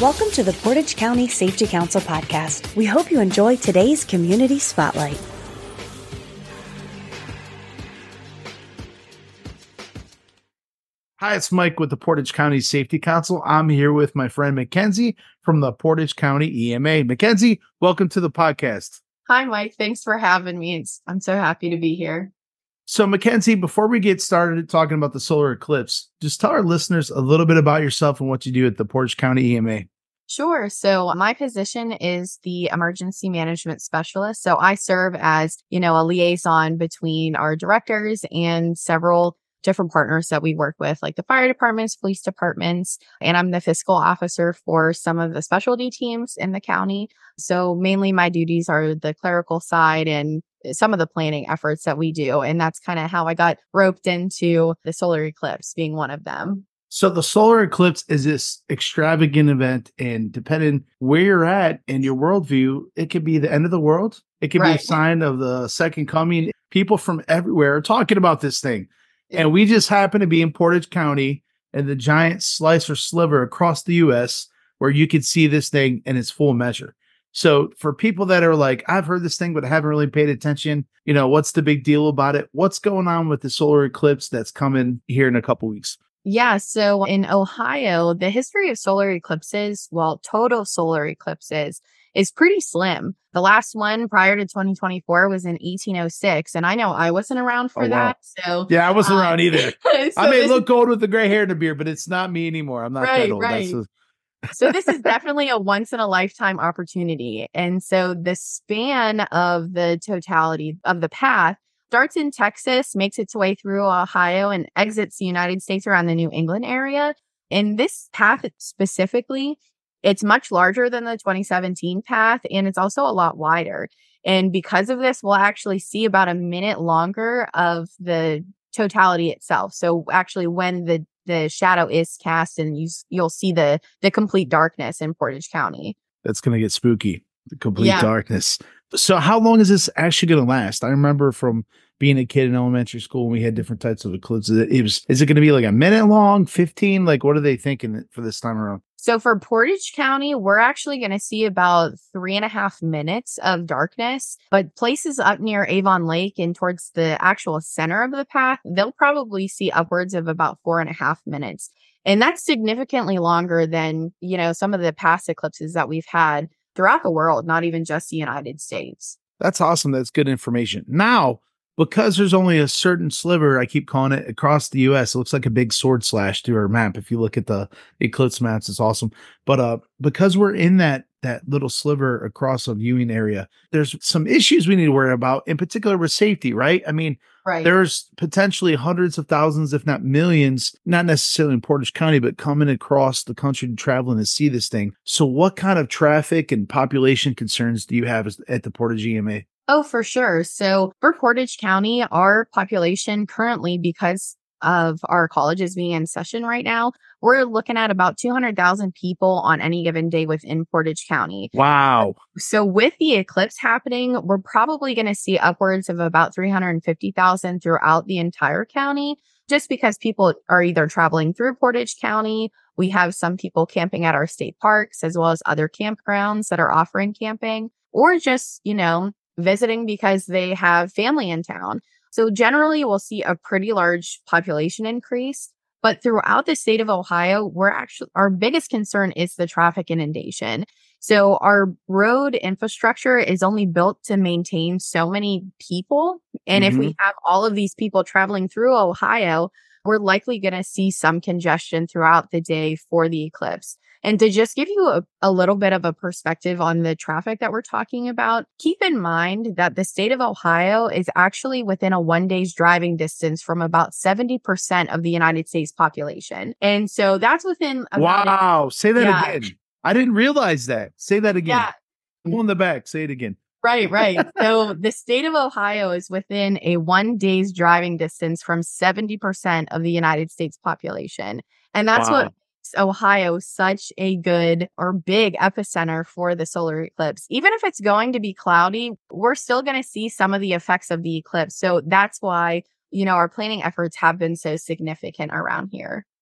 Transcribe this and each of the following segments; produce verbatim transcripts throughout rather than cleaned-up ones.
Welcome to the Portage County Safety Council podcast. We hope you enjoy today's Community Spotlight. Hi, it's Mike with the Portage County Safety Council. I'm here with my friend Mackenzie from the Portage County E M A. Mackenzie, welcome to the podcast. Hi, Mike. Thanks for having me. It's, I'm so happy to be here. So, Mackenzie, before we get started talking about the solar eclipse, just tell our listeners a little bit about yourself and what you do at the Portage County E M A. Sure. So my position is the emergency management specialist. So I serve as, you know, a liaison between our directors and several different partners that we work with, like the fire departments, police departments, and I'm the fiscal officer for some of the specialty teams in the county. So mainly my duties are the clerical side and some of the planning efforts that we do. And that's kind of how I got roped into the solar eclipse being one of them. So the solar eclipse is this extravagant event, and depending where you're at in your worldview, it could be the end of the world. It could Right. be a sign of the second coming. People from everywhere are talking about this thing. And we just happen to be in Portage County and the giant slice or sliver across the U S where you could see this thing in its full measure. So for people that are like, I've heard this thing, but haven't really paid attention, you know, what's the big deal about it? What's going on with the solar eclipse that's coming here in a couple weeks? Yeah. So in Ohio, the history of solar eclipses, well, total solar eclipses is pretty slim. The last one prior to twenty twenty-four was in eighteen oh six. And I know I wasn't around for Oh, wow. that. So Yeah, I wasn't um, around either. so I may this look old with the gray hair and the beard, but it's not me anymore. I'm not Right, that old. right. That's a- So this is definitely a once in a lifetime opportunity. And so the span of the totality of the path starts in Texas, makes its way through Ohio, and exits the United States around the New England area. In this path specifically, it's much larger than the twenty seventeen path, and it's also a lot wider. And because of this, we'll actually see about a minute longer of the totality itself. So actually when the the shadow is cast, and you you'll see the the complete darkness in Portage County. That's going to get spooky. The complete Yeah. darkness. So how long is this actually going to last? I remember from being a kid in elementary school, we had different types of eclipses. It was, is it going to be like a minute long, fifteen? Like, what are they thinking for this time around? So for Portage County, we're actually going to see about three and a half minutes of darkness, but places up near Avon Lake and towards the actual center of the path, they'll probably see upwards of about four and a half minutes. And that's significantly longer than, you know, some of the past eclipses that we've had throughout the world, not even just the United States. That's awesome. That's good information. Now, because there's only a certain sliver, I keep calling it, across the U S, it looks like a big sword slash through our map. If you look at the eclipse maps, it's awesome. But uh, because we're in that that little sliver across a viewing area, there's some issues we need to worry about, in particular with safety, right? I mean, Right. there's potentially hundreds of thousands, if not millions, not necessarily in Portage County, but coming across the country to travel and to see this thing. So what kind of traffic and population concerns do you have as- at the Portage E M A? Oh, for sure. So for Portage County, our population currently, because of our colleges being in session right now, we're looking at about two hundred thousand people on any given day within Portage County. Wow. So with the eclipse happening, we're probably going to see upwards of about three hundred fifty thousand throughout the entire county, just because people are either traveling through Portage County. We have some people camping at our state parks, as well as other campgrounds that are offering camping, or just, you know, visiting because they have family in town. So generally we'll see a pretty large population increase, but throughout the state of Ohio, we're actually, our biggest concern is the traffic inundation. So our road infrastructure is only built to maintain so many people. And if we have all of these people traveling through Ohio, we're likely going to see some congestion throughout the day for the eclipse. And to just give you a, a little bit of a perspective on the traffic that we're talking about, keep in mind that the state of Ohio is actually within a one day's driving distance from about seventy percent of the United States population. And so that's within about Wow. Say that Yeah. again. I didn't realize that. Say that again. Yeah. Come on the back. Say it again. Right, right. So the state of Ohio is within a one day's driving distance from seventy percent of the United States population. And that's Wow. what makes Ohio such a good or big epicenter for the solar eclipse. Even if it's going to be cloudy, we're still going to see some of the effects of the eclipse. So that's why, you know, our planning efforts have been so significant around here.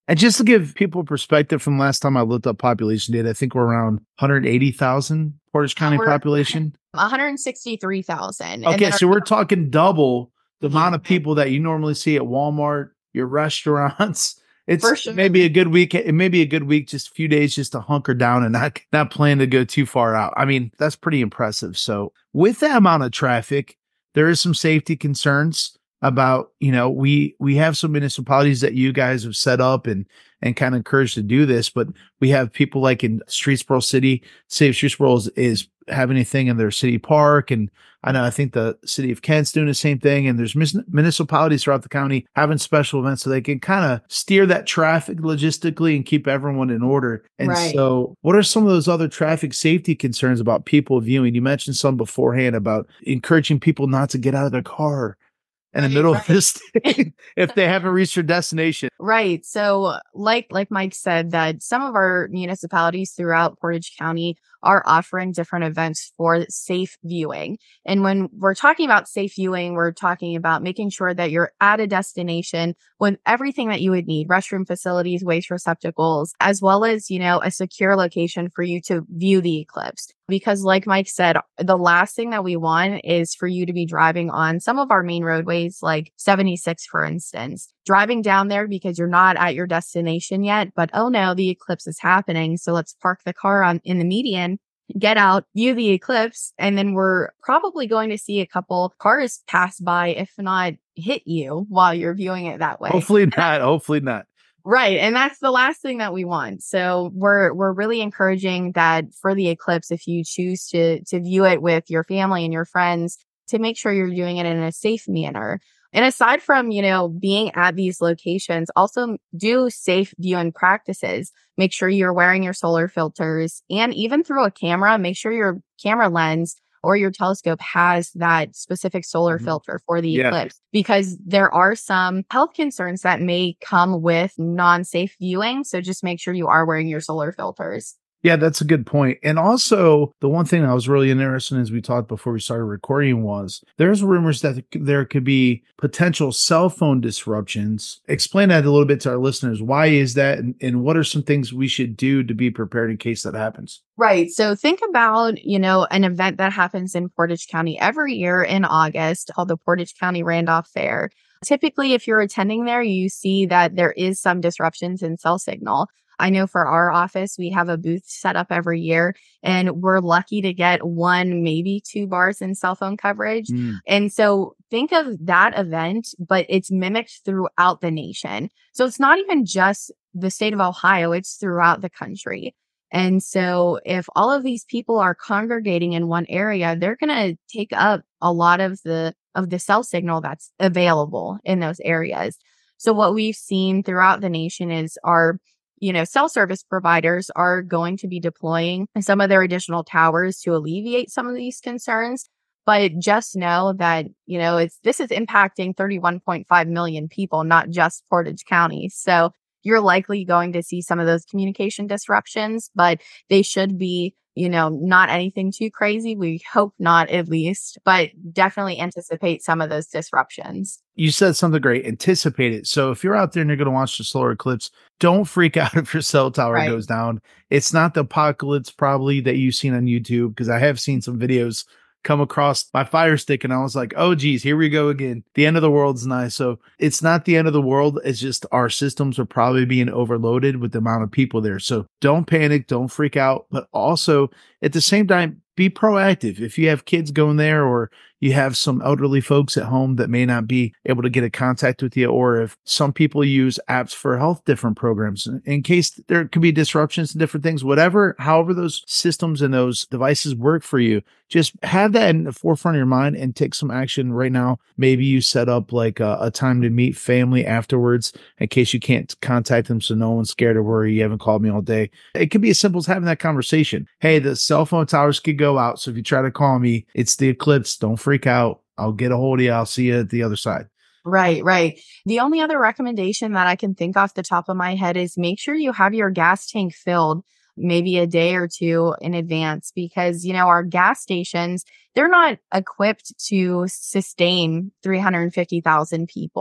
And just to give people perspective, from last time I looked up population data, I think we're around one hundred eighty thousand Portage County We're population. one hundred sixty-three thousand. Okay, so we're talking double the amount of people that you normally see at Walmart, your restaurants. It's For sure. maybe a good week. It may be a good week, just a few days just to hunker down and not, not plan to go too far out. I mean, that's pretty impressive. So with that amount of traffic, there is some safety concerns about, you know, we, we have some municipalities that you guys have set up and, and kind of encouraged to do this, but we have people like in Streetsboro City, City of Streetsboro is, is having a thing in their city park. And I know, I think the city of Kent's doing the same thing. And there's mis- municipalities throughout the county having special events so they can kind of steer that traffic logistically and keep everyone in order. And Right. so what are some of those other traffic safety concerns about people viewing? You mentioned some beforehand about encouraging people not to get out of their car in the Right, middle right. of this thing if they haven't reached their destination. Right. So like like Mike said, that some of our municipalities throughout Portage County are offering different events for safe viewing. And when we're talking about safe viewing, we're talking about making sure that you're at a destination with everything that you would need, restroom facilities, waste receptacles, as well as, you know, a secure location for you to view the eclipse. Because like Mike said, the last thing that we want is for you to be driving on some of our main roadways, like seventy-six, for instance, driving down there because you're not at your destination yet, but oh no, the eclipse is happening. So let's park the car on in the median, get out, view the eclipse, and then we're probably going to see a couple cars pass by, if not hit you while you're viewing it that way. Hopefully not. Hopefully not. Right. And that's the last thing that we want. So we're we're really encouraging that for the eclipse, if you choose to to view it with your family and your friends, to make sure you're doing it in a safe manner. And aside from, you know, being at these locations, also do safe viewing practices. Make sure you're wearing your solar filters, and even through a camera, make sure your camera lens or your telescope has that specific solar Mhm. filter for the Yeah. eclipse, because there are some health concerns that may come with non-safe viewing. So just make sure you are wearing your solar filters. Yeah, that's a good point. And also, the one thing I was really interested in as we talked before we started recording was there's rumors that there could be potential cell phone disruptions. Explain that a little bit to our listeners. Why is that? And, and what are some things we should do to be prepared in case that happens? Right. So think about, you know, an event that happens in Portage County every year in August called the Portage County Randolph Fair. Typically, if you're attending there, you see that there is some disruptions in cell signal. I know for our office, we have a booth set up every year, and we're lucky to get one, maybe two bars in cell phone coverage. Mm. And so think of that event, but it's mimicked throughout the nation. So it's not even just the state of Ohio, it's throughout the country. And so if all of these people are congregating in one area, they're going to take up a lot of the of the cell signal that's available in those areas. So what we've seen throughout the nation is our you know, cell service providers are going to be deploying some of their additional towers to alleviate some of these concerns. But just know that, you know, it's this is impacting thirty-one point five million people, not just Portage County. So you're likely going to see some of those communication disruptions, but they should be, you know, not anything too crazy. We hope not, at least, but definitely anticipate some of those disruptions. You said something great. Anticipate it. So if you're out there and you're going to watch the solar eclipse, don't freak out if your cell tower Right. goes down. It's not the apocalypse probably that you've seen on YouTube, because I have seen some videos come across my Fire Stick and I was like, oh geez, here we go again. The end of the world's nice. So it's not the end of the world. It's just our systems are probably being overloaded with the amount of people there. So don't panic, don't freak out, but also at the same time, be proactive. If you have kids going there, or you have some elderly folks at home that may not be able to get a contact with you, or if some people use apps for health different programs, in case there could be disruptions and different things, whatever, however those systems and those devices work for you, just have that in the forefront of your mind and take some action right now. Maybe you set up like a, a time to meet family afterwards in case you can't contact them, so no one's scared or worried you haven't called me all day. It could be as simple as having that conversation. Hey, the cell phone towers could go out, so if you try to call me, it's the eclipse. Don't freak out. I'll get a hold of you. I'll see you at the other side. Right, right. The only other recommendation that I can think off the top of my head is make sure you have your gas tank filled maybe a day or two in advance, because, you know, our gas stations, they're not equipped to sustain three hundred fifty thousand people.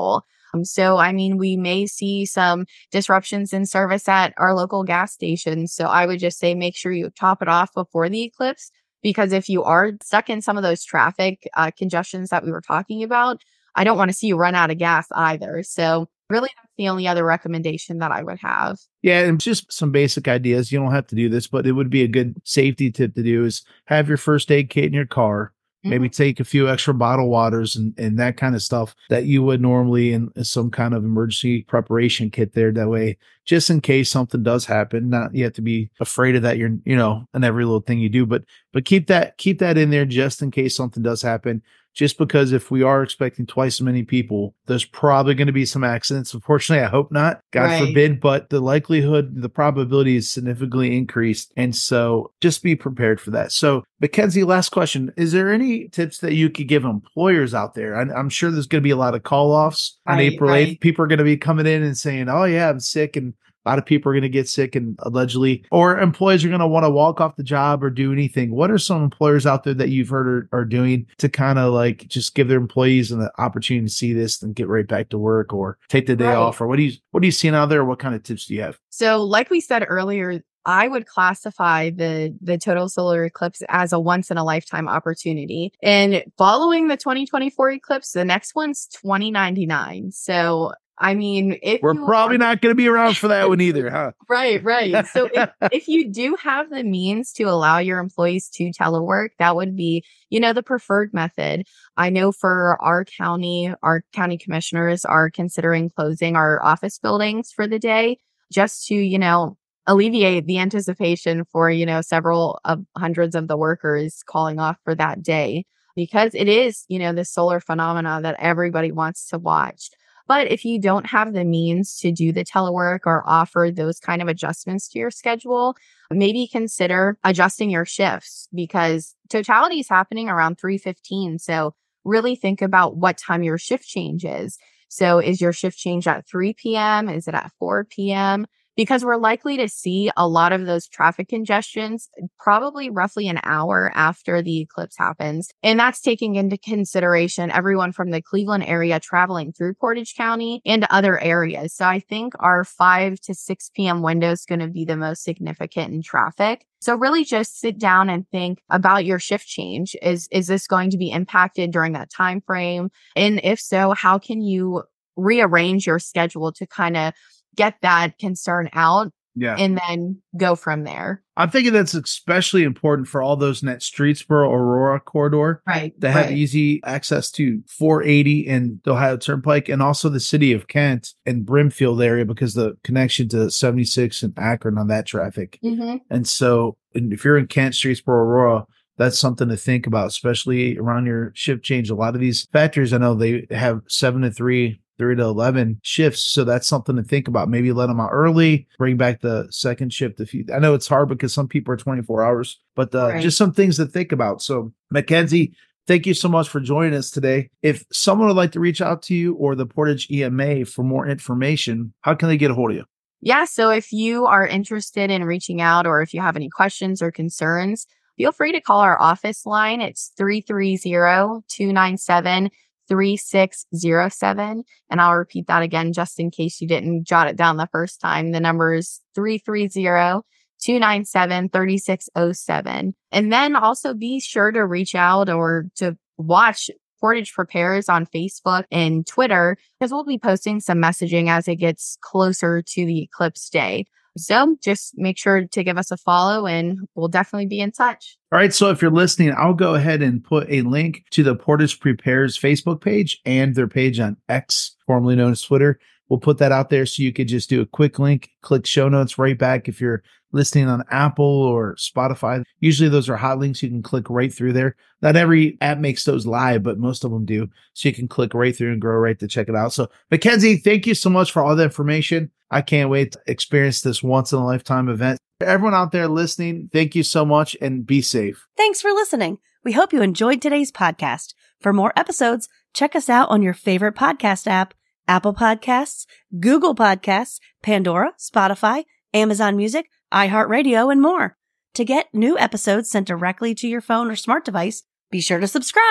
Um, so, I mean, we may see some disruptions in service at our local gas stations. So I would just say make sure you top it off before the eclipse, because if you are stuck in some of those traffic uh, congestions that we were talking about, I don't want to see you run out of gas either. So really, that's the only other recommendation that I would have. Yeah, and just some basic ideas. You don't have to do this, but it would be a good safety tip to do is have your first aid kit in your car. Maybe take a few extra bottled waters and, and that kind of stuff that you would normally in some kind of emergency preparation kit there. That way, just in case something does happen, not you have to be afraid of that. You're, you know, in every little thing you do, but, but keep that, keep that in there just in case something does happen. Just because if we are expecting twice as many people, there's probably going to be some accidents. Unfortunately, I hope not, God Right. forbid, but the likelihood, the probability is significantly increased. And so just be prepared for that. So Mackenzie, last question. Is there any tips that you could give employers out there? I, I'm sure there's going to be a lot of call-offs on Right, April eighth. right. People are going to be coming in and saying, oh yeah, I'm sick. And a lot of people are going to get sick and allegedly, or employees are going to want to walk off the job or do anything. What are some employers out there that you've heard are, are doing to kind of like just give their employees an opportunity to see this and get right back to work or take the day Right. off? Or what do you, what are you seeing out there? What kind of tips do you have? So like we said earlier, I would classify the the total solar eclipse as a once in a lifetime opportunity. And following the twenty twenty-four eclipse, the next one's twenty ninety-nine. So I mean, if We're you probably are- not going to be around for that one either, huh? Right, right. So if, if you do have the means to allow your employees to telework, that would be, you know, the preferred method. I know for our county, our county commissioners are considering closing our office buildings for the day just to, you know, alleviate the anticipation for, you know, several of hundreds of the workers calling off for that day, because it is, you know, the solar phenomena that everybody wants to watch. But if you don't have the means to do the telework or offer those kind of adjustments to your schedule, maybe consider adjusting your shifts, because totality is happening around three fifteen. So really think about what time your shift change is. So is your shift change at three p.m.? Is it at four p.m.? Because we're likely to see a lot of those traffic congestions probably roughly an hour after the eclipse happens. And that's taking into consideration everyone from the Cleveland area traveling through Portage County and other areas. So I think our five to six p.m. window is going to be the most significant in traffic. So really just sit down and think about your shift change. Is, is this going to be impacted during that time frame? And if so, how can you rearrange your schedule to kind of get that concern out Yeah. and then go from there? I'm thinking that's especially important for all those in that Streetsboro Aurora corridor. Right. They have right. easy access to four eighty and the Ohio Turnpike, and also the city of Kent and Brimfield area because the connection to seventy-six and Akron on that traffic. Mm-hmm. And so and if you're in Kent, Streetsboro, Aurora, that's something to think about, especially around your shift change. A lot of these factories, I know they have seven to three, three to eleven shifts. So that's something to think about. Maybe let them out early, bring back the second shift. If you, I know it's hard because some people are twenty-four hours, but uh, Right. just some things to think about. So Mackenzie, thank you so much for joining us today. If someone would like to reach out to you or the Portage E M A for more information, how can they get a hold of you? Yeah. So if you are interested in reaching out, or if you have any questions or concerns, feel free to call our office line. It's three three zero, two nine seven, three six zero seven. And I'll repeat that again, just in case you didn't jot it down the first time. The number is three three zero, two nine seven, three six zero seven. And then also be sure to reach out or to watch Portage Prepares on Facebook and Twitter, because we'll be posting some messaging as it gets closer to the eclipse day. So just make sure to give us a follow and we'll definitely be in touch. All right. So if you're listening, I'll go ahead and put a link to the Portage Prepares Facebook page and their page on X, formerly known as Twitter. We'll put that out there so you could just do a quick link, click show notes right back. If you're listening on Apple or Spotify, usually those are hot links. You can click right through there. Not every app makes those live, but most of them do. So you can click right through and go right to check it out. So Mackenzie, thank you so much for all the information. I can't wait to experience this once in a lifetime event. Everyone out there listening, thank you so much and be safe. Thanks for listening. We hope you enjoyed today's podcast. For more episodes, check us out on your favorite podcast app, Apple Podcasts, Google Podcasts, Pandora, Spotify, Amazon Music, iHeartRadio, and more. To get new episodes sent directly to your phone or smart device, be sure to subscribe.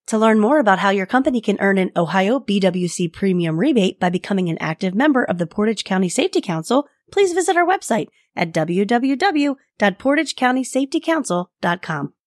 To learn more about how your company can earn an Ohio B W C premium rebate by becoming an active member of the Portage County Safety Council, please visit our website at w w w dot portage county safety council dot com.